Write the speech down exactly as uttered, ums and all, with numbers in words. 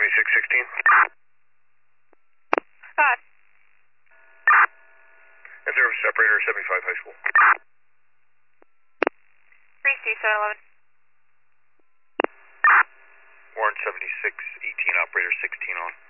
seventy-six sixteen. Scott. Service operator seventy-five high school. three C seven eleven. Warren seventy-six eighteen operator sixteen on.